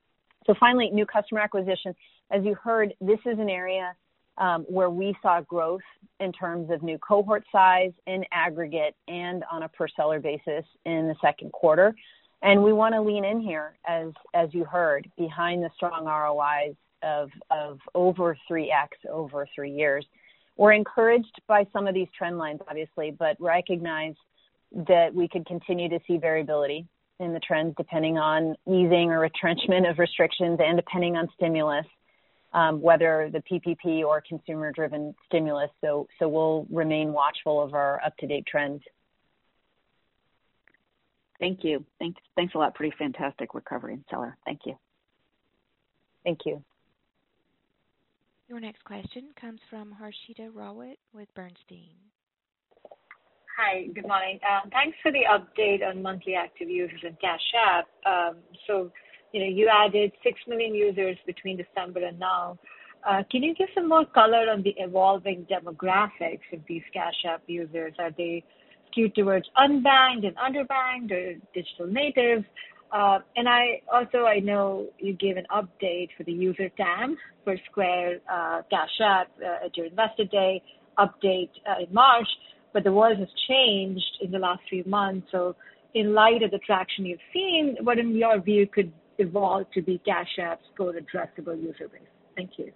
So finally, new customer acquisition. As you heard, this is an area um, where we saw growth in terms of new cohort size in aggregate and on a per seller basis in the second quarter. And we want to lean in here, as, as you heard, behind the strong R O Is of, of over three X over three years. We're encouraged by some of these trend lines, obviously, but recognize that we could continue to see variability in the trends depending on easing or retrenchment of restrictions and depending on stimulus, um, whether the P P P or consumer-driven stimulus. So, so we'll remain watchful of our up-to-date trends. Thank you. Thanks, thanks a lot. Pretty fantastic recovery in Seller. Thank you. Thank you. Your next question comes from Harshita Rawat with Bernstein. Hi, good morning. Um, thanks for the update on monthly active users and Cash App. Um, so, you know, you added six million users between December and now. Uh, can you give some more color on the evolving demographics of these Cash App users? Are they skewed towards unbanked and underbanked or digital natives? Uh, and I also, I know you gave an update for the user T A M for Square uh, Cash App uh, at your Investor Day update uh, in March, but the world has changed in the last few months. So in light of the traction you've seen, what in your view could evolve to be Cash App's core addressable user base? Thank you.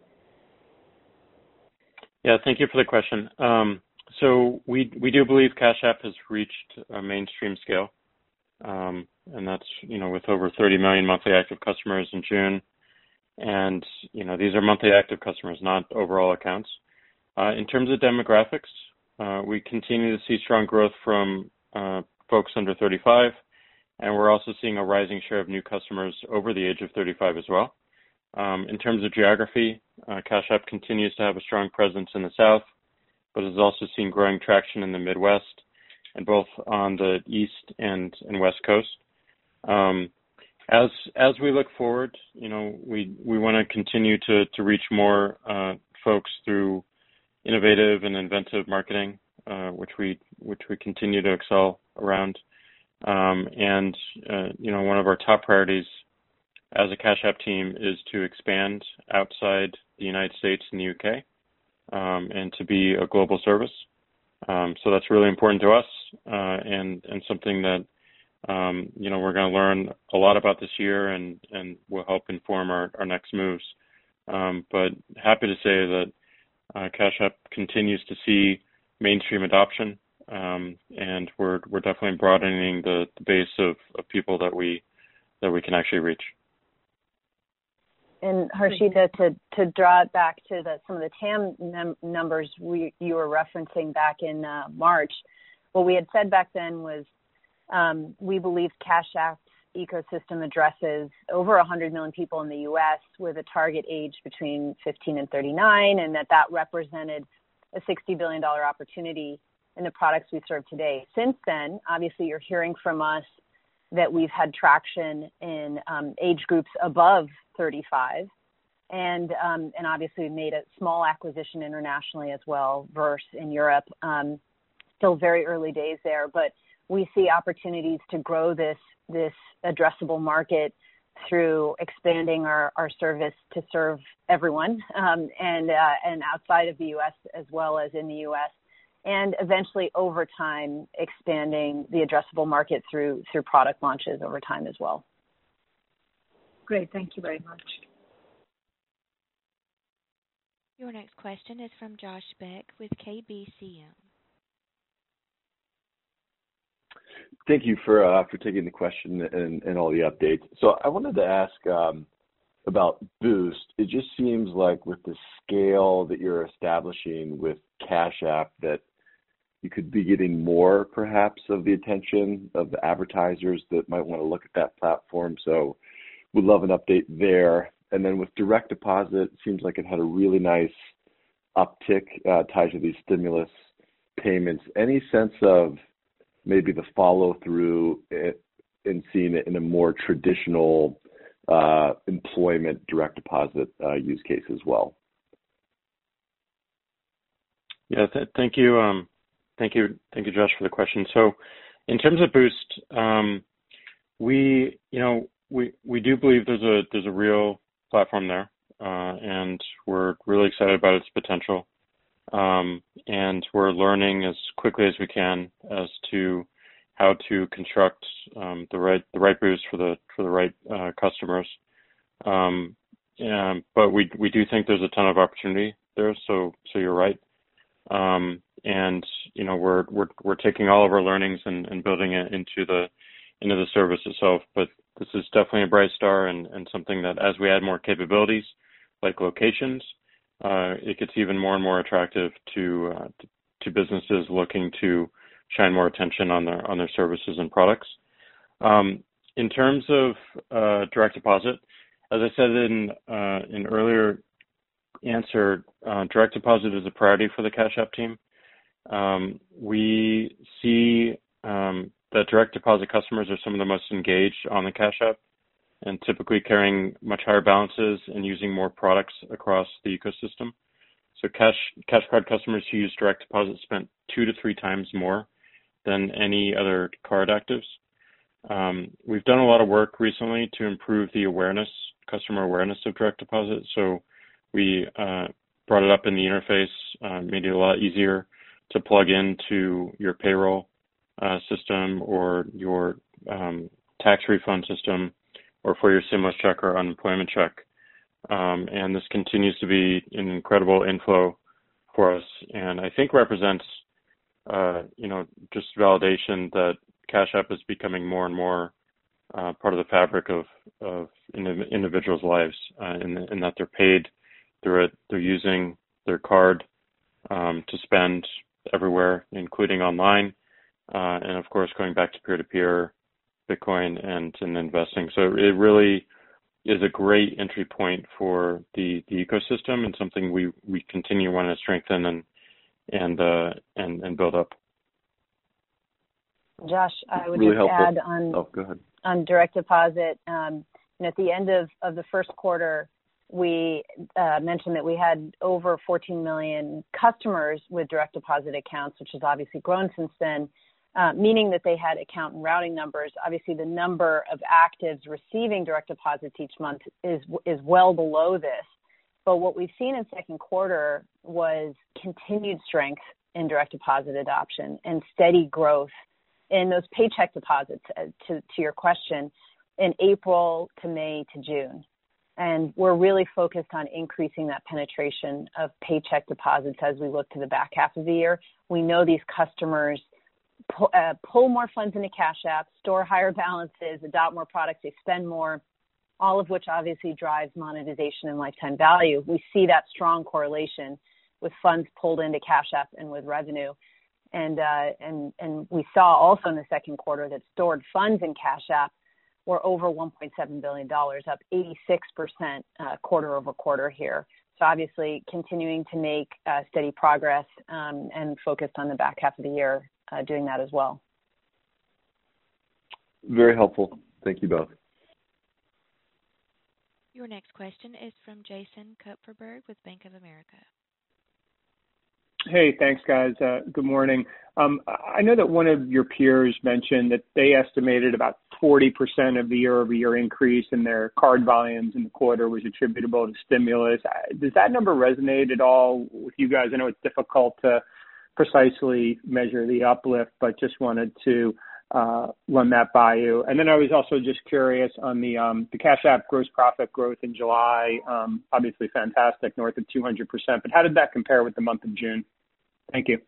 Yeah, thank you for the question. Um, so we we do believe Cash App has reached a mainstream scale. Um, and that's, you know, with over thirty million monthly active customers in June. And, you know, these are monthly active customers, not overall accounts. Uh, in terms of demographics, uh, we continue to see strong growth from uh, folks under thirty-five, and we're also seeing a rising share of new customers over the age of thirty-five as well. Um, in terms of geography, uh, Cash App continues to have a strong presence in the South, but is also seeing growing traction in the Midwest, and both on the East and, and West Coast. Um, as as we look forward, you know, we we want to continue to to reach more uh, folks through innovative and inventive marketing, uh, which we which we continue to excel around. Um, and uh, you know, one of our top priorities as a Cash App team is to expand outside the United States and the U K, um, and to be a global service. Um, so that's really important to us, uh, and, and something that, um, you know, we're going to learn a lot about this year and, and will help inform our, our next moves. Um, but happy to say that uh, Cash App continues to see mainstream adoption, um, and we're we're definitely broadening the, the base of, of people that we that we can actually reach. And Harshita, to, to draw it back to the, some of the T A M num- numbers we, you were referencing back in uh, March, what we had said back then was um, we believe Cash App's ecosystem addresses over one hundred million people in the U S with a target age between fifteen and thirty-nine, and that that represented a sixty billion dollars opportunity in the products we serve today. Since then, obviously, you're hearing from us that we've had traction in um, age groups above thirty-five. And um, and obviously we made a small acquisition internationally as well, Verse in Europe. Um, still very early days there, but we see opportunities to grow this this addressable market through expanding our, our service to serve everyone, um, and uh, and outside of the U S as well as in the U S, and eventually over time expanding the addressable market through through product launches over time as well. Great, thank you very much. Your next question is from Josh Beck with K B C M. Thank you for uh, for taking the question and, and all the updates. So I wanted to ask um, about Boost. It just seems like with the scale that you're establishing with Cash App that you could be getting more perhaps of the attention of the advertisers that might want to look at that platform. So we'd love an update there. And then with direct deposit, it seems like it had a really nice uptick uh, tied to these stimulus payments. Any sense of maybe the follow through in seeing it in a more traditional uh, employment direct deposit uh, use case as well? Yeah, th- thank you. Um, thank you. Thank you, Josh, for the question. So in terms of Boost, um, we, you know, we, we do believe there's a, there's a real platform there, uh, and we're really excited about its potential. Um, and we're learning as quickly as we can as to how to construct um, the right the right boost for the for the right uh, customers. Um, and, but we we do think there's a ton of opportunity there. So so you're right. Um, and you know we're we're we're taking all of our learnings and, and building it into the into the service itself. But this is definitely a bright star and, and something that as we add more capabilities like locations, Uh, it gets even more and more attractive to, uh, to to businesses looking to shine more attention on their on their services and products. Um, in terms of uh, direct deposit, as I said in uh, an earlier answer, uh, direct deposit is a priority for the Cash App team. Um, we see um, that direct deposit customers are some of the most engaged on the Cash App and typically carrying much higher balances and using more products across the ecosystem. So Cash Cash Card customers who use direct deposit spent two to three times more than any other card actives. Um, we've done a lot of work recently to improve the awareness, customer awareness of direct deposit. So we uh, brought it up in the interface, uh, made it a lot easier to plug into your payroll uh, system or your um, tax refund system or for your stimulus check or unemployment check. Um, and this continues to be an incredible inflow for us, and I think represents, uh, you know, just validation that Cash App is becoming more and more uh, part of the fabric of, of individuals' lives, uh, in, in that they're paid through it, they're using their card um, to spend everywhere, including online, uh, and of course going back to peer-to-peer, Bitcoin, and, and investing. So it really is a great entry point for the, the ecosystem and something we, we continue to want to strengthen and and uh, and, and build up. Josh, I would really just helpful. add on oh, go ahead. on direct deposit. Um, and at the end of, of the first quarter, we uh, mentioned that we had over fourteen million customers with direct deposit accounts, which has obviously grown since then. Uh, meaning that they had account and routing numbers. Obviously, the number of actives receiving direct deposits each month is is well below this. But what we've seen in second quarter was continued strength in direct deposit adoption and steady growth in those paycheck deposits, uh, to, to your question, in April to May to June. And we're really focused on increasing that penetration of paycheck deposits as we look to the back half of the year. We know these customers Pull, uh, pull more funds into Cash App, store higher balances, adopt more products, they spend more, all of which obviously drives monetization and lifetime value. We see that strong correlation with funds pulled into Cash App and with revenue. And, uh, and, and we saw also in the second quarter that stored funds in Cash App were over one point seven billion dollars, up eighty-six percent uh, quarter over quarter here. So obviously continuing to make uh, steady progress um, and focused on the back half of the year Uh, doing that as well. Very helpful. Thank you both. Your next question is from Jason Kupferberg with Bank of America. Hey, thanks, guys. Uh, good morning. Um, I know that one of your peers mentioned that they estimated about forty percent of the year-over-year increase in their card volumes in the quarter was attributable to stimulus. Does that number resonate at all with you guys? I know it's difficult to precisely measure the uplift, but just wanted to uh, run that by you. And then I was also just curious on the um, the Cash App gross profit growth in July. Um, obviously fantastic, north of two hundred percent. But how did that compare with the month of June? Thank you.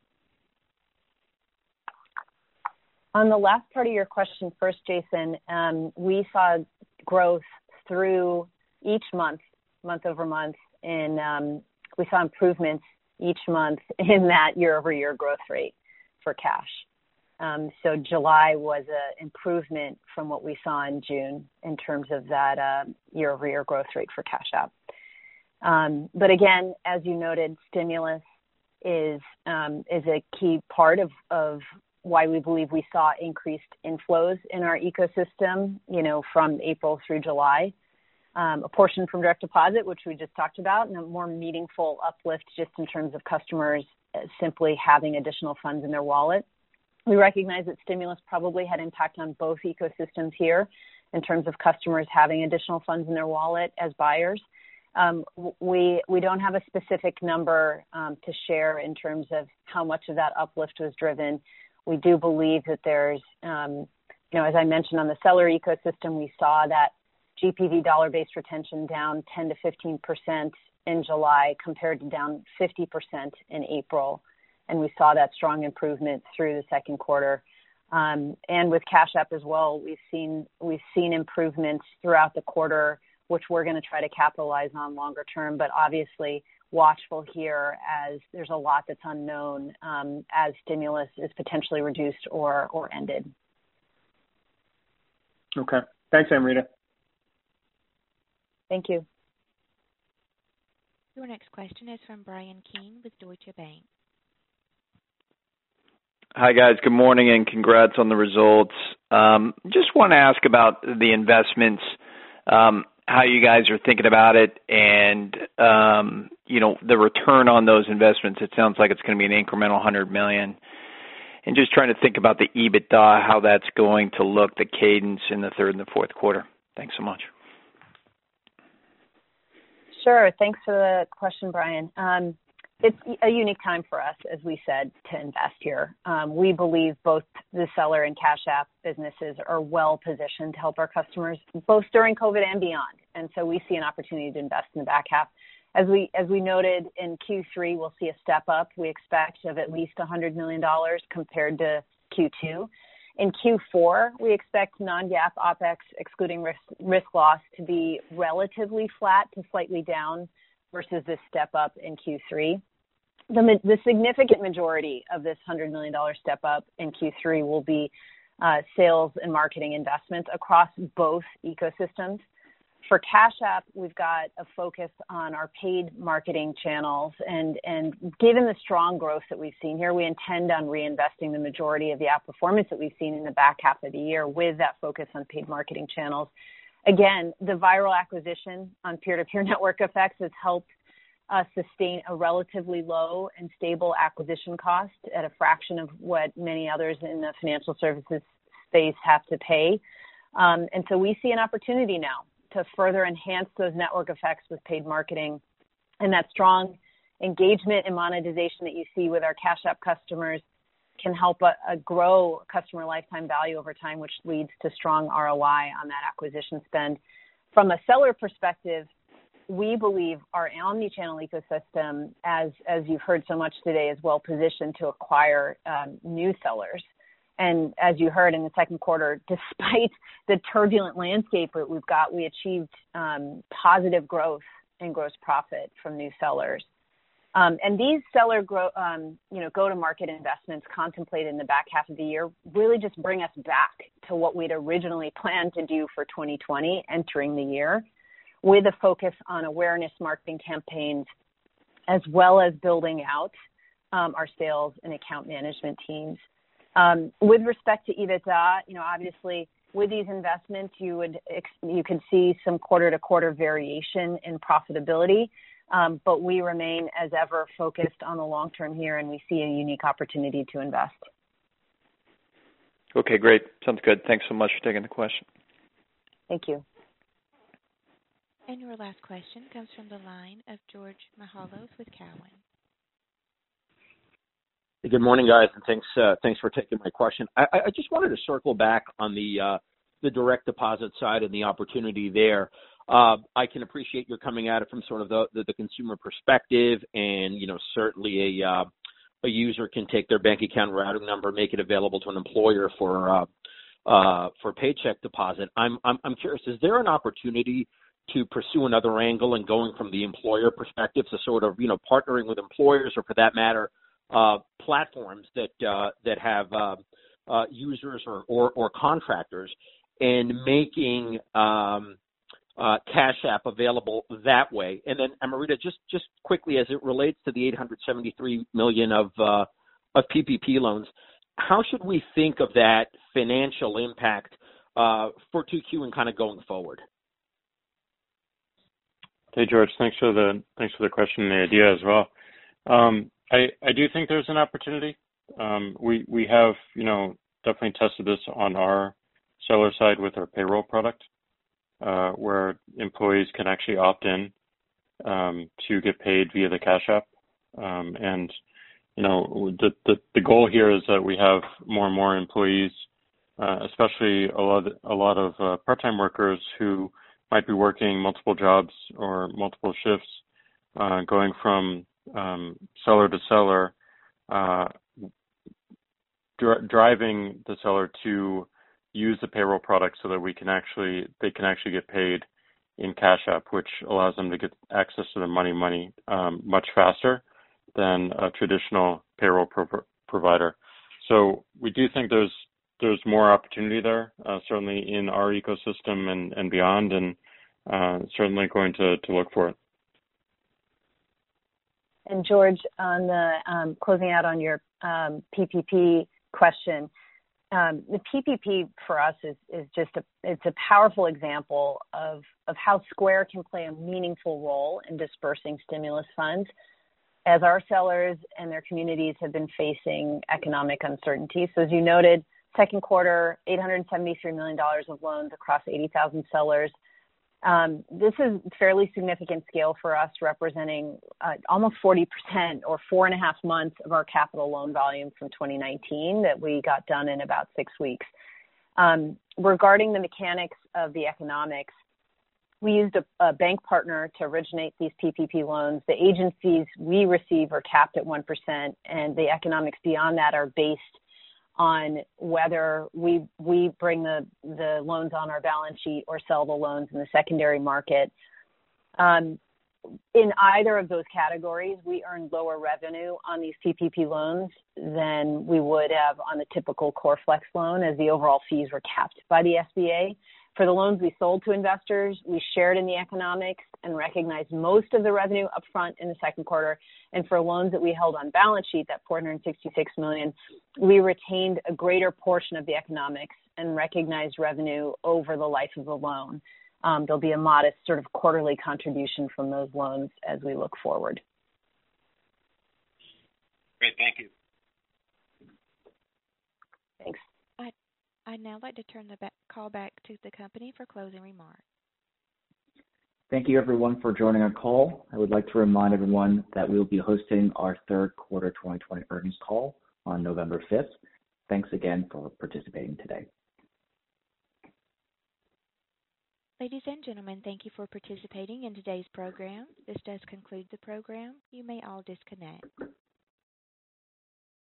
On the last part of your question first, Jason, um, we saw growth through each month, month over month, and um, we saw improvements each month in that year-over-year growth rate for Cash. Um, so July was an improvement from what we saw in June in terms of that uh, year-over-year growth rate for Cash App. Um, but again, as you noted, stimulus is um, is a key part of, of why we believe we saw increased inflows in our ecosystem, you know, from April through July. Um, a portion from direct deposit, which we just talked about, and a more meaningful uplift just in terms of customers uh, simply having additional funds in their wallet. We recognize that stimulus probably had impact on both ecosystems here in terms of customers having additional funds in their wallet as buyers. Um, we we don't have a specific number um, to share in terms of how much of that uplift was driven. We do believe that there's, um, you know, as I mentioned on the seller ecosystem, we saw that G P V dollar-based retention down ten to fifteen percent in July compared to down fifty percent in April. And we saw that strong improvement through the second quarter. Um, and with Cash App as well, we've seen we've seen improvements throughout the quarter, which we're going to try to capitalize on longer term, but obviously watchful here as there's a lot that's unknown um, as stimulus is potentially reduced or, or ended. Okay. Thanks, Amrita. Thank you. Your next question is from Bryan Keane with Deutsche Bank. Hi, guys. Good morning, and congrats on the results. Um, just want to ask about the investments, um, how you guys are thinking about it, and um, you know the return on those investments. It sounds like it's going to be an incremental one hundred million dollars. And just trying to think about the EBITDA, how that's going to look, the cadence in the third and the fourth quarter. Thanks so much. Sure. Thanks for the question, Brian. Um, it's a unique time for us, as we said, to invest here. Um, we believe both the Seller and Cash App businesses are well positioned to help our customers, both during COVID and beyond. And so we see an opportunity to invest in the back half. As we as we noted in Q three, we'll see a step up. We expect of at least one hundred million dollars compared to Q two. In Q four, we expect non-GAAP OpEx, excluding risk, risk loss, to be relatively flat to slightly down versus this step up in Q three. The, the significant majority of this one hundred million dollars step up in Q three will be uh, sales and marketing investments across both ecosystems. For Cash App, we've got a focus on our paid marketing channels, and, and given the strong growth that we've seen here, we intend on reinvesting the majority of the outperformance that we've seen in the back half of the year with that focus on paid marketing channels. Again, the viral acquisition on peer-to-peer network effects has helped us sustain a relatively low and stable acquisition cost at a fraction of what many others in the financial services space have to pay. Um, and so we see an opportunity now to further enhance those network effects with paid marketing, and that strong engagement and monetization that you see with our Cash App customers can help uh, uh, grow customer lifetime value over time, which leads to strong R O I on that acquisition spend. From a seller perspective, we believe our omni-channel ecosystem, as as you've heard so much today, is well positioned to acquire um, new sellers. And as you heard in the second quarter, despite the turbulent landscape that we've got, we achieved um, positive growth in gross profit from new sellers. Um, and these seller grow, um, you know, go-to-market investments contemplated in the back half of the year really just bring us back to what we'd originally planned to do for twenty twenty entering the year, with a focus on awareness marketing campaigns, as well as building out um, our sales and account management teams. Um, with respect to EBITDA, you know, obviously with these investments, you would you could see some quarter-to-quarter variation in profitability, um, but we remain, as ever, focused on the long term here, and we see a unique opportunity to invest. Okay, great. Sounds good. Thanks so much for taking the question. Thank you. And your last question comes from the line of George Mihalos with Cowen. Good morning, guys, and thanks uh, thanks for taking my question. I, I just wanted to circle back on the uh, the direct deposit side and the opportunity there. Uh, I can appreciate you're coming at it from sort of the, the, the consumer perspective, and you know certainly a uh, a user can take their bank account routing number, make it available to an employer for uh, uh, for paycheck deposit. I'm, I'm I'm curious, is there an opportunity to pursue another angle and going from the employer perspective to sort of you know partnering with employers, or for that matter, Uh, platforms that uh, that have uh, uh, users or, or, or contractors, and making um, uh, Cash App available that way? And then, Amrita, just just quickly, as it relates to the eight hundred seventy-three million dollars of uh, of P P P loans, how should we think of that financial impact uh, for two Q and kind of going forward? Hey, George, thanks for the thanks for the question and the idea as well. Um, I, I do think there's an opportunity. Um, we we have, you know, definitely tested this on our seller side with our payroll product, uh, where employees can actually opt in um, to get paid via the Cash App. Um, and, you know, the, the, the goal here is that we have more and more employees, uh, especially a lot, a lot of uh, part-time workers who might be working multiple jobs or multiple shifts, uh, going from Um, seller to seller, uh, dr- driving the seller to use the payroll product so that we can actually, they can actually get paid in Cash App, which allows them to get access to the money money um, much faster than a traditional payroll pro- provider. So we do think there's there's more opportunity there, uh, certainly in our ecosystem and, and beyond, and uh, certainly going to, to look for it. And George, on the um, closing out on your um, P P P question, um, the P P P for us is, is just a it's a powerful example of of how Square can play a meaningful role in dispersing stimulus funds, as our sellers and their communities have been facing economic uncertainty. So as you noted, second quarter, eight hundred seventy-three million dollars of loans across eighty thousand sellers. Um, this is fairly significant scale for us, representing uh, almost forty percent or four and a half months of our capital loan volume from twenty nineteen that we got done in about six weeks. Um, regarding the mechanics of the economics, we used a, a bank partner to originate these P P P loans. The agencies we receive are capped at one percent, and the economics beyond that are based on whether we we bring the, the loans on our balance sheet or sell the loans in the secondary market. Um, in either of those categories, we earn lower revenue on these P P P loans than we would have on the typical Core Flex loan, as the overall fees were capped by the S B A. For the loans we sold to investors, we shared in the economics and recognized most of the revenue upfront in the second quarter. And for loans that we held on balance sheet, that four hundred sixty-six million dollars, we retained a greater portion of the economics and recognized revenue over the life of the loan. Um, there'll be a modest sort of quarterly contribution from those loans as we look forward. Great, thank you. Thanks. I'd now like to turn the back, call back to the company for closing remarks. Thank you, everyone, for joining our call. I would like to remind everyone that we will be hosting our third quarter twenty twenty earnings call on November fifth. Thanks again for participating today. Ladies and gentlemen, thank you for participating in today's program. This does conclude the program. You may all disconnect.